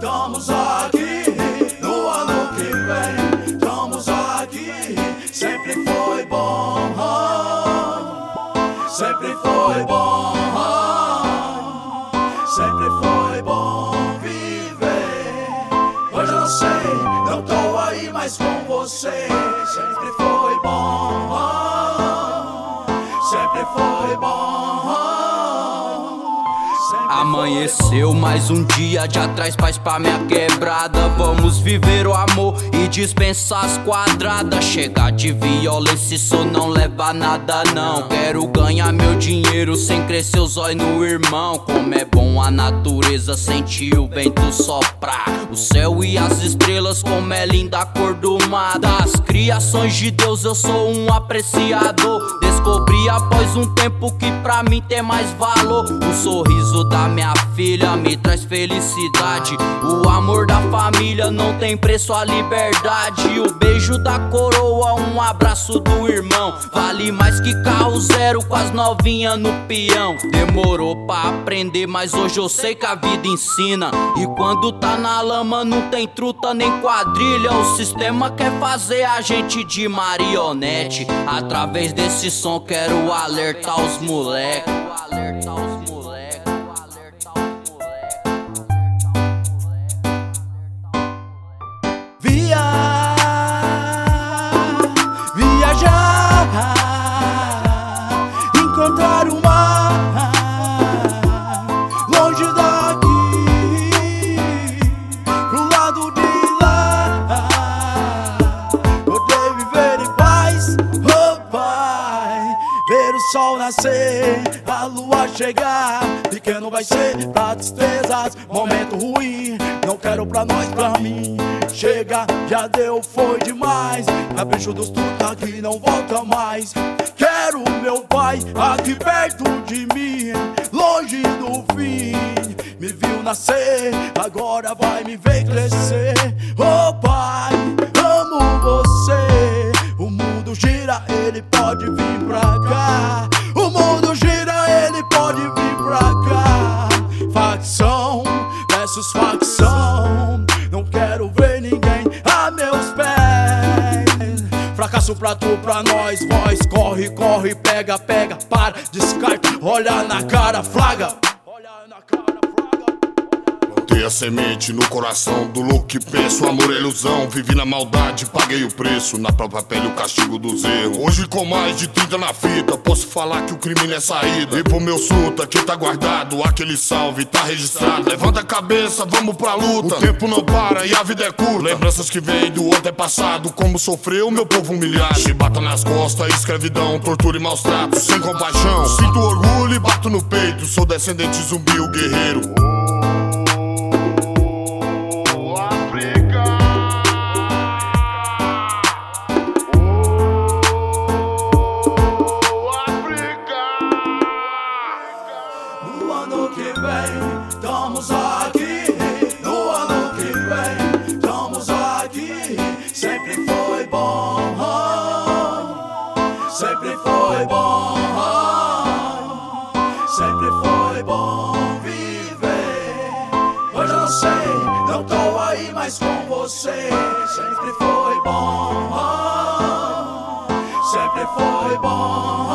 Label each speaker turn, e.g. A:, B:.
A: estamos aqui. No ano que vem, estamos aqui. Sempre foi bom, sempre foi bom, sempre foi bom viver. Hoje eu não sei, não tô aí mais com você. Sempre foi bom, sempre foi bom.
B: Amanheceu mais um dia de atrás, paz pra minha quebrada. Vamos viver o amor e dispensar as quadradas. Chegar de violência, isso não leva a nada não. Quero ganhar meu dinheiro sem crescer os olhos no irmão. Como é bom a natureza, sentir o vento soprar, o céu e as estrelas, como é linda a cor do mar. Das criações de Deus eu sou um apreciador. Descobri após um tempo que pra mim tem mais valor. O sorriso da minha filha me traz felicidade. O amor da família não tem preço, a liberdade. O beijo da coroa, um abraço do irmão, vale mais que carro zero com as novinhas no peão. Demorou pra aprender, mas hoje eu sei que a vida ensina. E quando tá na lama não tem truta nem quadrilha. O sistema quer fazer a gente de marionete. Através desse som quero alertar os moleques.
A: Viajar, encontrar o mar longe daqui, pro lado de lá, poder viver em paz, oh Pai, ver o sol nascer, a lua chegar. Pequeno vai ser pra despesas, momento ruim, não quero pra nós, pra mim. Chega, já deu, foi demais. Capricho dos truta que não volta mais. Quero meu pai aqui perto de mim, longe do fim. Me viu nascer, agora vai me ver crescer. Oh pai, amo você. O mundo gira, ele pode vir pra cá. O mundo gira, ele pode vir pra cá. Facção versus facção, não quero ver ninguém a meus pés. Fracasso pra tu, pra nós, voz. Corre, corre, pega, pega, para, descarta, olha na cara, flaga.
C: Plantei a semente no coração do louco que penso. Amor é ilusão, vivi na maldade, paguei o preço. Na própria pele o castigo dos erros. Hoje com mais de 30 na fita, posso falar que o crime não é saída. E pro meu suta que tá guardado, aquele salve tá registrado. Levanta a cabeça, vamos pra luta. O tempo não para e a vida é curta. Lembranças que vêm do antepassado, como sofreu meu povo humilhado. Chibata nas costas, escravidão, tortura e maus tratos. Sem compaixão, sinto orgulho e bato no peito. Sou descendente zumbi, o guerreiro.
A: Estamos aqui, no ano que vem, estamos aqui. Sempre foi bom, sempre foi bom, sempre foi bom viver. Hoje eu não sei, não tô aí mais com você. Sempre foi bom, sempre foi bom.